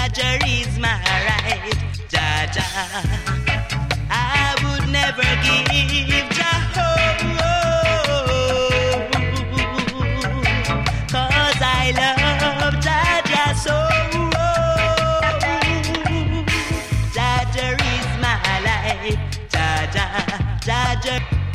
Jaja is my right. Jaja, I would never give cause I love Jaja so. Jaja is my life. Jaja, Jaja.